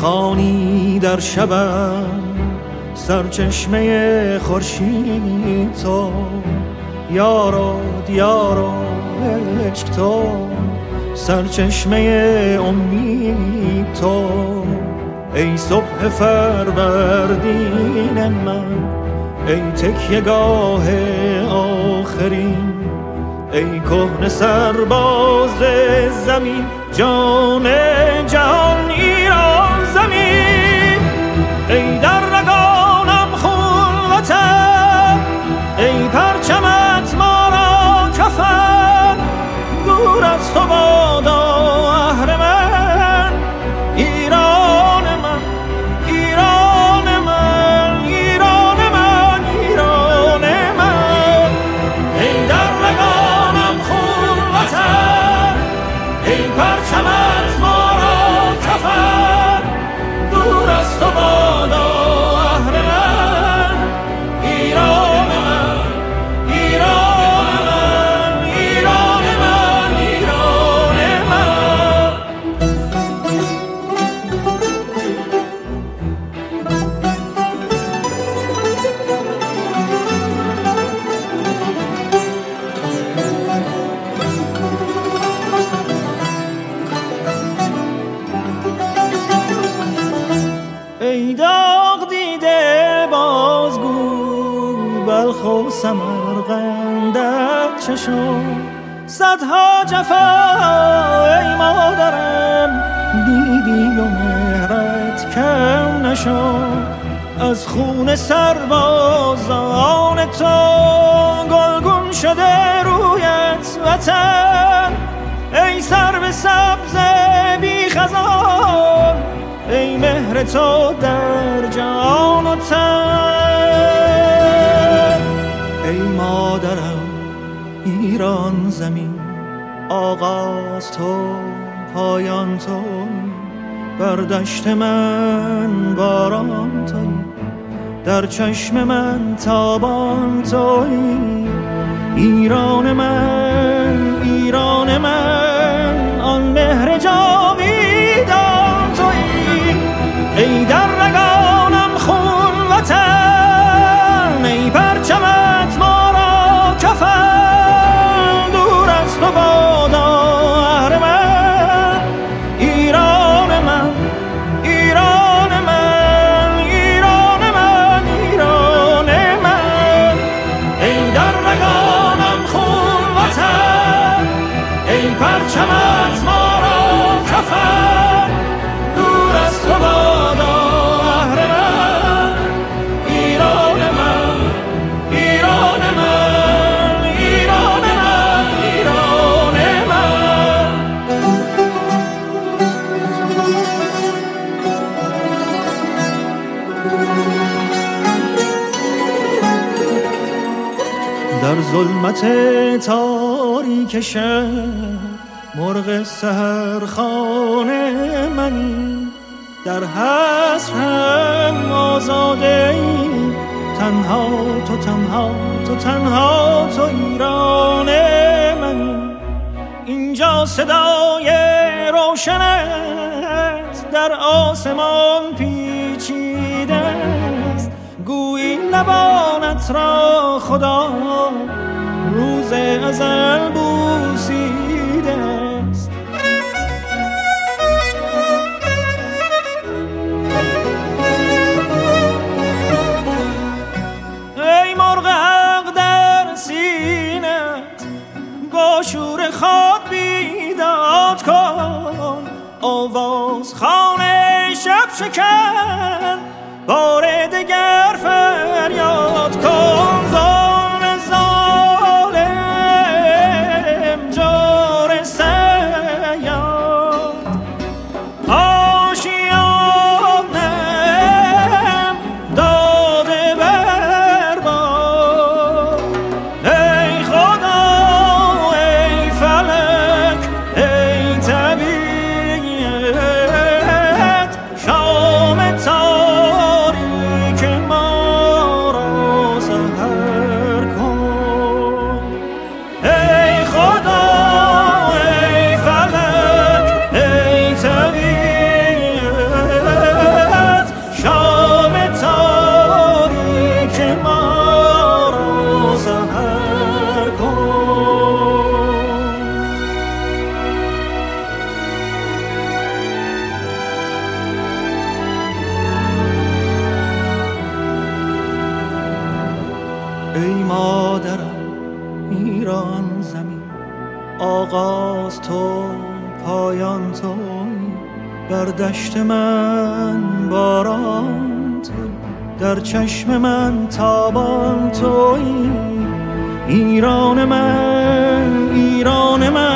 خانی در شبم سرچشمه خورشید تو، یارو دیارو عشق تو، سرچشمه امید تو. ای صبح فروردین من، ای تکیه‌گاه آخرین، ای کهنه سرباز زمین، جان جهان ایران زمین. ای در رگانم خون وطن، ای پرچمت ما را کفن، دور از تو بادا اهرمن، ایران من، ایران من، ایران من، ایران من. ای در رگانم خون وطن، ای پرچمت ما را کفن، دور از تو بادا اهرمن، ایران من، ایران من، ایران من، ایران من. ای داغ دیده بازگو، بلخ و سمرقندت چه شد؟ صدها جفا ای مادرم دیدی و مهرت کم نشد. از خون سربازان تو گلگون شده رویت وطن، ای سرو سبز بی خزان، ای مهر تو در جان و تن. ای مادرم ایران زمین، آغاز تو پایان تو، بر دشت من باران تویی، در چشم من تابان تویی. ایران من، ایران من، آن مهر جاویدان تویی. ای در رگانم خون وطن، ای پرچمت ما را کفن، دور از تو بادا اهرمن، ایران من، ایران من، ایران من، ایران من. ای در رگانم خون وطن، ای پرچمت ما را کفن، دور از تو بادا اهرمن، ایران من، ایران من، ایران من، ایران من. در ظلمت تاریک شب مرغ سحرخانه منی، در حسرم آزاده ای، تنها تو، تنها تو، تنها تو، ایران منی. اینجا صدای روشنت در آسمان پیچیده است، گویی لبانت را خدا روز ازل بوسیده است. ای مرغ حق در سینت، با شور خواب بیداد کن، آواز خانه شب شکن، بار دگر فریاد کن. ظالم ظالم جور سیاد، آشیانم داده برباد. ای خدا، ای فلک، ای طبیعت، شام تاریک ما ای مادرم ایران زمین، آغاز تو پایان تو، بر دشت من باران تو، در چشم من تابان تویی. ایران من، ایران من،